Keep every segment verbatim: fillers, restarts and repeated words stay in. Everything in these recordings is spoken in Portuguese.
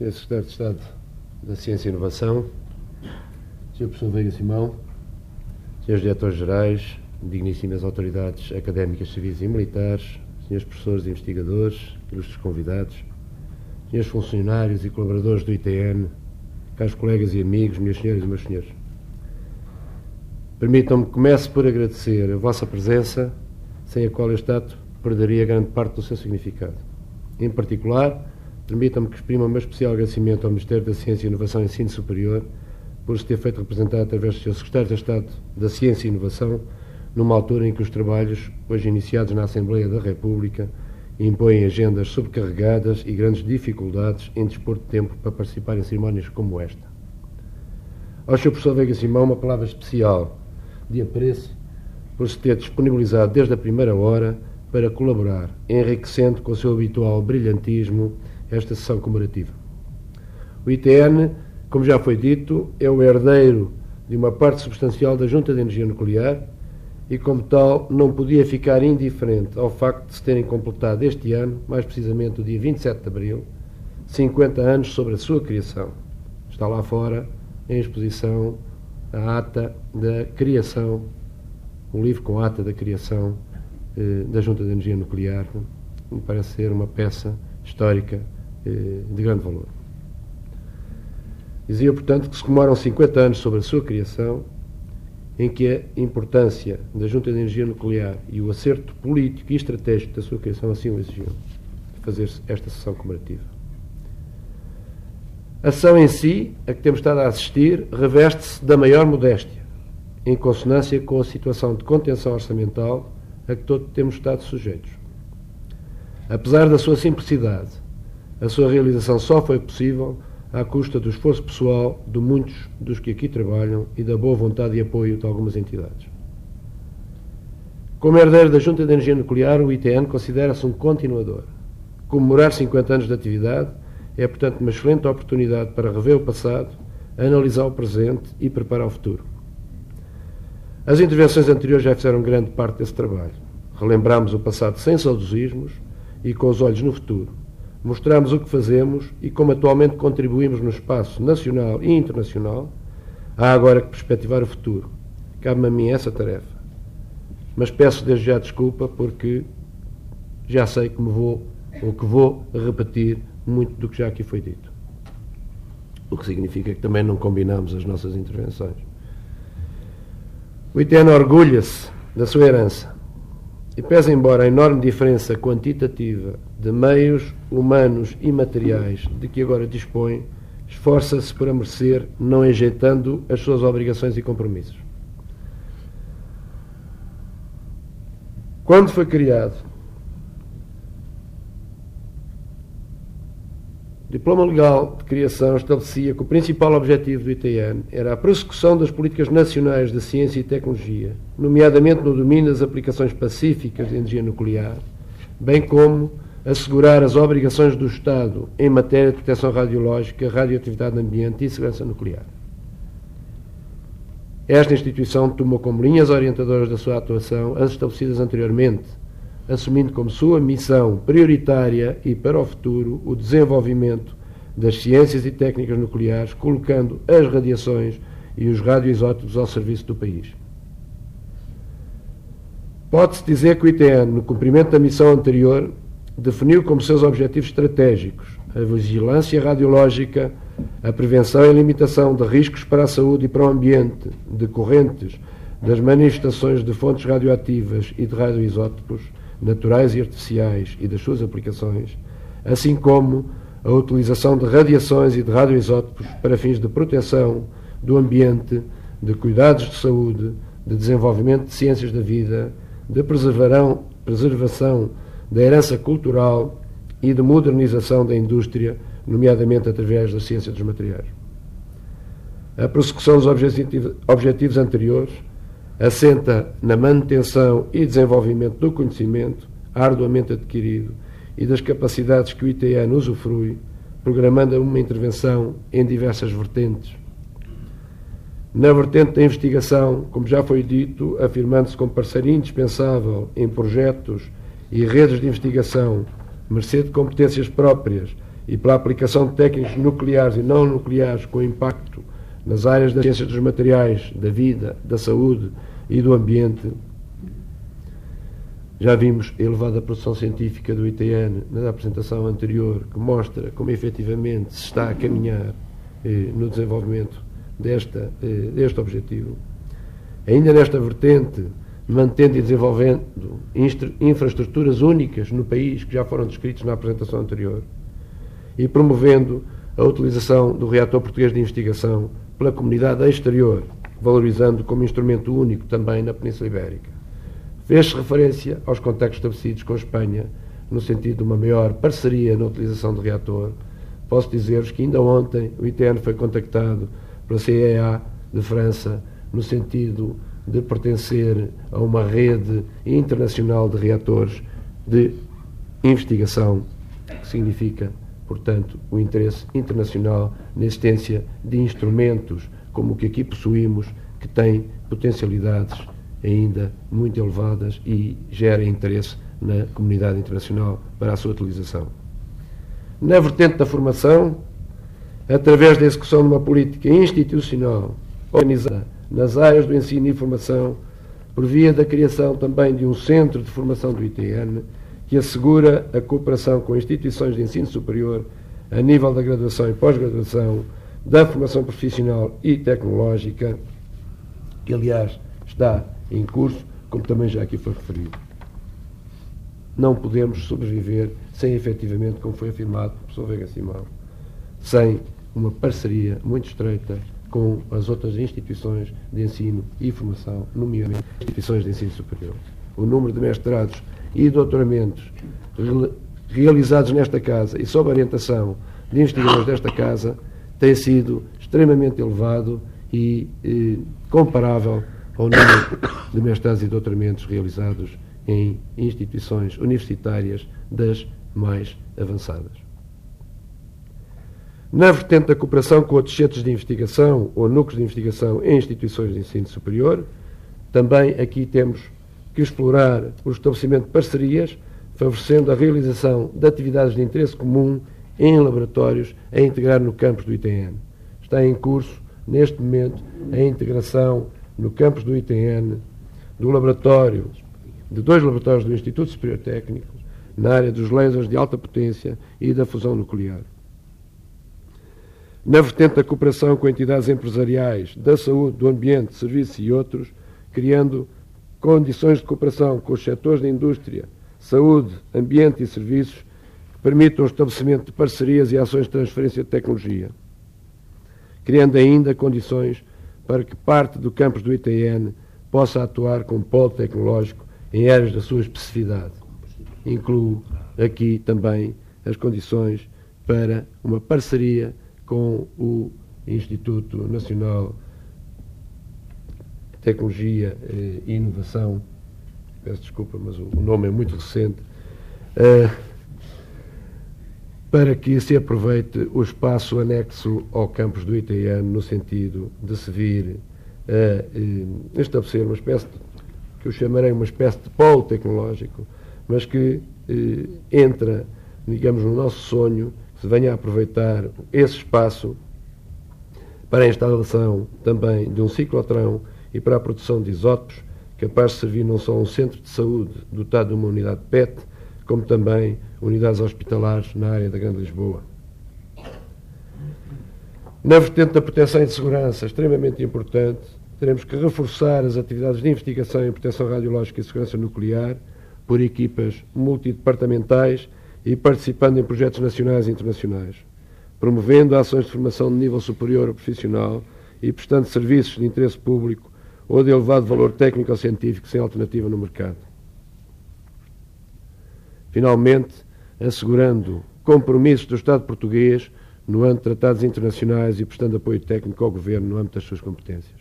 senhor Secretário de Estado da Ciência e Inovação, senhor Professor Veiga Simão, senhores Diretores-Gerais, digníssimas autoridades académicas, civis e militares, senhores professores e investigadores, ilustres convidados, senhores funcionários e colaboradores do I T N, caros colegas e amigos, minhas senhoras e meus senhores. Permitam-me que comece por agradecer a vossa presença, sem a qual este ato perderia grande parte do seu significado. Em particular, permitam-me que exprima o meu especial agradecimento ao Ministério da Ciência, Inovação e Ensino Superior por se ter feito representar através do seu Secretário de Estado da Ciência e Inovação, numa altura em que os trabalhos, hoje iniciados na Assembleia da República, impõem agendas sobrecarregadas e grandes dificuldades em dispor de tempo para participar em cerimónias como esta. Ao senhor Professor Veiga Simão, uma palavra especial de apreço por se ter disponibilizado desde a primeira hora para colaborar, enriquecendo com o seu habitual brilhantismo esta sessão comemorativa. O I T N, como já foi dito, é o herdeiro de uma parte substancial da Junta de Energia Nuclear e, como tal, não podia ficar indiferente ao facto de se terem completado este ano, mais precisamente o dia vinte e sete de abril, cinquenta anos sobre a sua criação. Está lá fora, em exposição, a ata da criação, um livro com a ata da criação eh, da Junta de Energia Nuclear. Me parece ser uma peça histórica eh, de grande valor. Dizia, portanto, que se comemoram cinquenta anos sobre a sua criação, em que a importância da Junta de Energia Nuclear e o acerto político e estratégico da sua criação assim o exigiam, de fazer esta sessão comemorativa. A sessão em si, a que temos estado a assistir, reveste-se da maior modéstia, em consonância com a situação de contenção orçamental a que todos temos estado sujeitos. Apesar da sua simplicidade, a sua realização só foi possível à custa do esforço pessoal de muitos dos que aqui trabalham e da boa vontade e apoio de algumas entidades. Como herdeiro da Junta de Energia Nuclear, o I T N considera-se um continuador. Comemorar cinquenta anos de atividade é, portanto, uma excelente oportunidade para rever o passado, analisar o presente e preparar o futuro. As intervenções anteriores já fizeram grande parte desse trabalho. Relembramos o passado sem saudosismos e com os olhos no futuro. Mostramos o que fazemos e como atualmente contribuímos no espaço nacional e internacional. Há agora que perspectivar o futuro. Cabe-me a mim essa tarefa. Mas peço desde já desculpa porque já sei que me vou, ou que vou repetir muito do que já aqui foi dito. O que significa que também não combinamos as nossas intervenções. O I T N orgulha-se da sua herança e, pese embora a enorme diferença quantitativa de meios humanos e materiais de que agora dispõe, esforça-se por a merecer, não enjeitando as suas obrigações e compromissos. Quando foi criado, o diploma legal de criação estabelecia que o principal objetivo do I T N era a prossecução das políticas nacionais de ciência e tecnologia, nomeadamente no domínio das aplicações pacíficas de energia nuclear, bem como assegurar as obrigações do Estado em matéria de proteção radiológica, radioatividade no ambiente e segurança nuclear. Esta instituição tomou como linhas orientadoras da sua atuação as estabelecidas anteriormente, assumindo como sua missão prioritária e para o futuro o desenvolvimento das ciências e técnicas nucleares, colocando as radiações e os radioisótopos ao serviço do país. Pode-se dizer que o I T N, no cumprimento da missão anterior, definiu como seus objetivos estratégicos a vigilância radiológica, a prevenção e limitação de riscos para a saúde e para o ambiente decorrentes das manifestações de fontes radioativas e de radioisótopos naturais e artificiais e das suas aplicações, assim como a utilização de radiações e de radioisótopos para fins de proteção do ambiente, de cuidados de saúde, de desenvolvimento de ciências da vida, de preservação da herança cultural e de modernização da indústria, nomeadamente através da ciência dos materiais. A prossecução dos objetivos, objetivos anteriores assenta na manutenção e desenvolvimento do conhecimento arduamente adquirido e das capacidades que o I T N usufrui, programando uma intervenção em diversas vertentes. Na vertente da investigação, como já foi dito, afirmando-se como parceiro indispensável em projetos e redes de investigação, mercê de competências próprias e pela aplicação de técnicas nucleares e não nucleares com impacto nas áreas das ciências dos materiais, da vida, da saúde e do ambiente. Já vimos a elevada produção científica do I T N na apresentação anterior, que mostra como efetivamente se está a caminhar eh, no desenvolvimento desta, eh, deste objetivo. Ainda nesta vertente, mantendo e desenvolvendo infraestruturas únicas no país, que já foram descritas na apresentação anterior, e promovendo a utilização do reator português de investigação pela comunidade exterior, valorizando como instrumento único também na Península Ibérica. Fez-se referência aos contactos estabelecidos com a Espanha, no sentido de uma maior parceria na utilização do reator. Posso dizer-vos que ainda ontem o I T N foi contactado pela C E A de França, no sentido de pertencer a uma rede internacional de reatores de investigação, que significa, portanto, o interesse internacional na existência de instrumentos como o que aqui possuímos, que têm potencialidades ainda muito elevadas e gerem interesse na comunidade internacional para a sua utilização. Na vertente da formação, através da execução de uma política institucional organizada nas áreas do ensino e formação, por via da criação também de um centro de formação do I T N, que assegura a cooperação com instituições de ensino superior a nível da graduação e pós-graduação, da formação profissional e tecnológica, que aliás está em curso, como também já aqui foi referido. Não podemos sobreviver sem, efetivamente, como foi afirmado pelo professor Veiga Simão, sem uma parceria muito estreita com as outras instituições de ensino e formação, nomeadamente instituições de ensino superior. O número de mestrados e doutoramentos realizados nesta Casa e sob a orientação de investigadores desta Casa tem sido extremamente elevado e eh, comparável ao número de mestrados e doutoramentos realizados em instituições universitárias das mais avançadas. Na vertente da cooperação com outros centros de investigação ou núcleos de investigação em instituições de ensino superior, também aqui temos que explorar o estabelecimento de parcerias, favorecendo a realização de atividades de interesse comum em laboratórios a integrar no campus do I T N. Está em curso, neste momento, a integração no campus do I T N do laboratório, de dois laboratórios do Instituto Superior Técnico, na área dos lasers de alta potência e da fusão nuclear. Na vertente da cooperação com entidades empresariais, da saúde, do ambiente, serviços e outros, criando condições de cooperação com os setores da indústria, saúde, ambiente e serviços que permitam o estabelecimento de parcerias e ações de transferência de tecnologia, criando ainda condições para que parte do campus do I T N possa atuar como polo tecnológico em áreas da sua especificidade. Incluo aqui também as condições para uma parceria com o Instituto Nacional de Tecnologia e Inovação, peço desculpa, mas o nome é muito recente, uh, para que se aproveite o espaço anexo ao campus do I T N no sentido de se vir a uh, estabelecer uma espécie de, que eu chamarei uma espécie de polo tecnológico, mas que uh, entra, digamos, no nosso sonho, se venha a aproveitar esse espaço para a instalação também de um ciclotrão e para a produção de isótopos, capaz de servir não só a um centro de saúde dotado de uma unidade P E T, como também unidades hospitalares na área da Grande Lisboa. Na vertente da proteção e de segurança, extremamente importante, teremos que reforçar as atividades de investigação em proteção radiológica e segurança nuclear por equipas multidepartamentais e participando em projetos nacionais e internacionais, promovendo ações de formação de nível superior ou profissional e prestando serviços de interesse público ou de elevado valor técnico ou científico sem alternativa no mercado. Finalmente, assegurando compromissos do Estado português no âmbito de tratados internacionais e prestando apoio técnico ao Governo no âmbito das suas competências.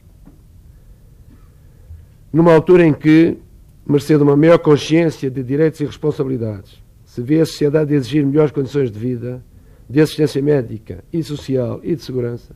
Numa altura em que, mercê de uma maior consciência de direitos e responsabilidades, se vê a sociedade exigir melhores condições de vida, de assistência médica e social e de segurança,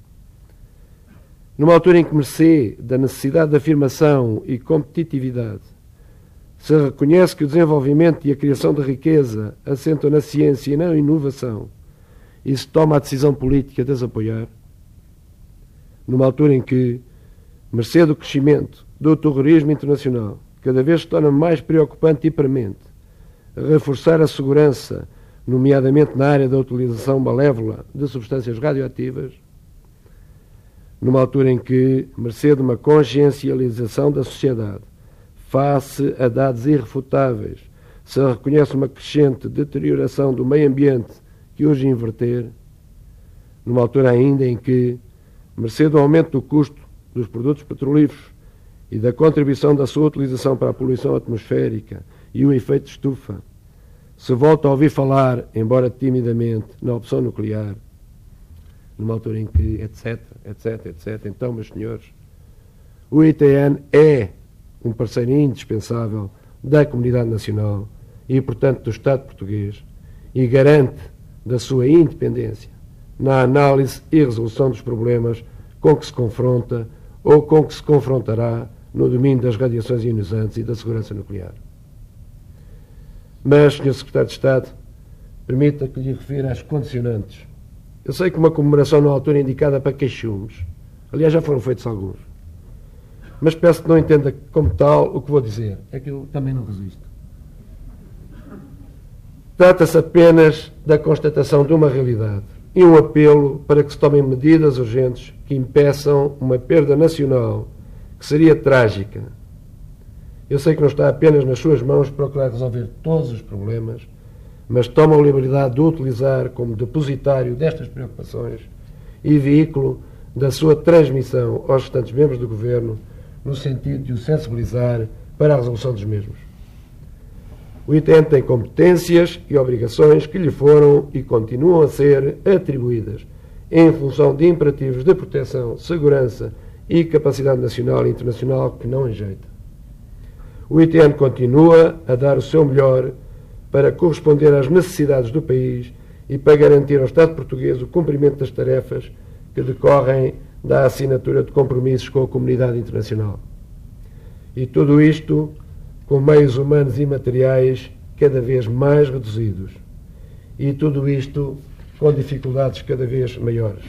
numa altura em que, mercê da necessidade de afirmação e competitividade, se reconhece que o desenvolvimento e a criação de riqueza assentam na ciência e na inovação, e se toma a decisão política de as apoiar, numa altura em que, mercê do crescimento do terrorismo internacional, cada vez se torna mais preocupante e premente reforçar a segurança, nomeadamente na área da utilização malévola de substâncias radioativas, numa altura em que, mercê de uma consciencialização da sociedade, face a dados irrefutáveis, se reconhece uma crescente deterioração do meio ambiente que urge inverter, numa altura ainda em que, mercê do aumento do custo dos produtos petrolíferos e da contribuição da sua utilização para a poluição atmosférica e o efeito de estufa, se volta a ouvir falar, embora timidamente, na opção nuclear, numa altura em que, etc, etc, etc. Então, meus senhores, o I T N é um parceiro indispensável da comunidade nacional e, portanto, do Estado português e garante da sua independência na análise e resolução dos problemas com que se confronta ou com que se confrontará no domínio das radiações ionizantes e da segurança nuclear. Mas, senhor Secretário de Estado, permita que lhe refira as condicionantes. Eu sei que uma comemoração na altura indicada para queixumes, aliás, já foram feitos alguns, mas peço que não entenda como tal o que vou dizer. É que eu também não resisto. Trata-se apenas da constatação de uma realidade e um apelo para que se tomem medidas urgentes que impeçam uma perda nacional que seria trágica. Eu sei que não está apenas nas suas mãos procurar resolver todos os problemas, mas toma a liberdade de o utilizar como depositário destas preocupações e veículo da sua transmissão aos restantes membros do Governo, no sentido de o sensibilizar para a resolução dos mesmos. O I T N tem competências e obrigações que lhe foram e continuam a ser atribuídas em função de imperativos de proteção, segurança e capacidade nacional e internacional que não enjeita. O I T N continua a dar o seu melhor para corresponder às necessidades do país e para garantir ao Estado português o cumprimento das tarefas que decorrem da assinatura de compromissos com a comunidade internacional. E tudo isto com meios humanos e materiais cada vez mais reduzidos. E tudo isto com dificuldades cada vez maiores.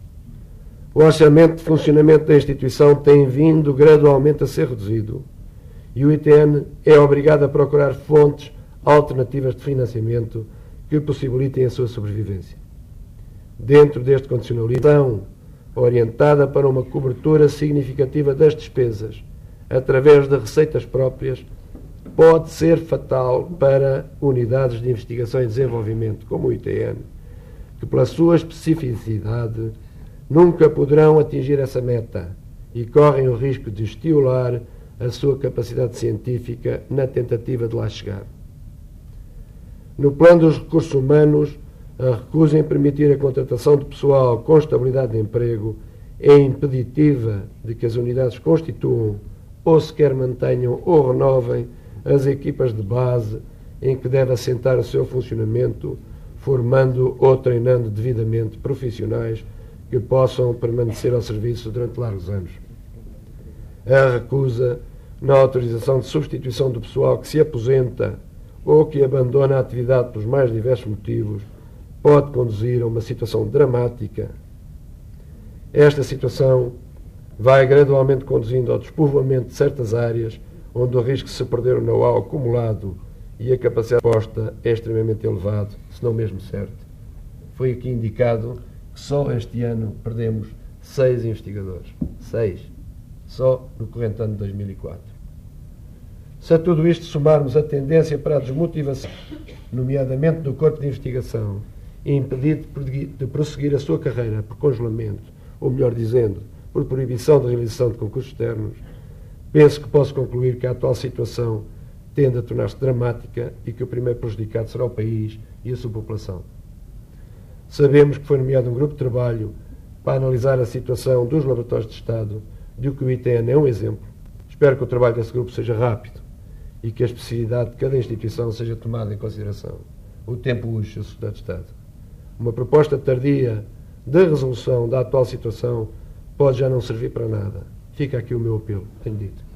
O orçamento de funcionamento da instituição tem vindo gradualmente a ser reduzido e o I T N é obrigado a procurar fontes alternativas de financiamento que possibilitem a sua sobrevivência. Dentro deste condicionalismo, orientada para uma cobertura significativa das despesas através de receitas próprias, pode ser fatal para unidades de investigação e desenvolvimento, como o I T N, que pela sua especificidade nunca poderão atingir essa meta e correm o risco de estiolar a sua capacidade científica na tentativa de lá chegar. No plano dos recursos humanos, a recusa em permitir a contratação de pessoal com estabilidade de emprego é impeditiva de que as unidades constituam ou sequer mantenham ou renovem as equipas de base em que deve assentar o seu funcionamento, formando ou treinando devidamente profissionais que possam permanecer ao serviço durante largos anos. A recusa na autorização de substituição do pessoal que se aposenta ou que abandona a atividade pelos mais diversos motivos pode conduzir a uma situação dramática. Esta situação vai gradualmente conduzindo ao despovoamento de certas áreas onde o risco de se perder o know-how acumulado e a capacidade posta é extremamente elevado, se não mesmo certo. Foi aqui indicado que só este ano perdemos seis investigadores. Seis. Só no corrente ano de dois mil e quatro. Se a tudo isto somarmos a tendência para a desmotivação, nomeadamente do corpo de investigação, impedido de prosseguir a sua carreira por congelamento, ou melhor dizendo, por proibição da realização de concursos externos, penso que posso concluir que a atual situação tende a tornar-se dramática e que o primeiro prejudicado será o país e a sua população. Sabemos que foi nomeado um grupo de trabalho para analisar a situação dos laboratórios de Estado, de que o I T N é um exemplo. Espero que o trabalho desse grupo seja rápido e que a especificidade de cada instituição seja tomada em consideração. O tempo urge, senhor Secretário de Estado. Uma proposta tardia de resolução da atual situação pode já não servir para nada. Fica aqui o meu apelo, tenho dito.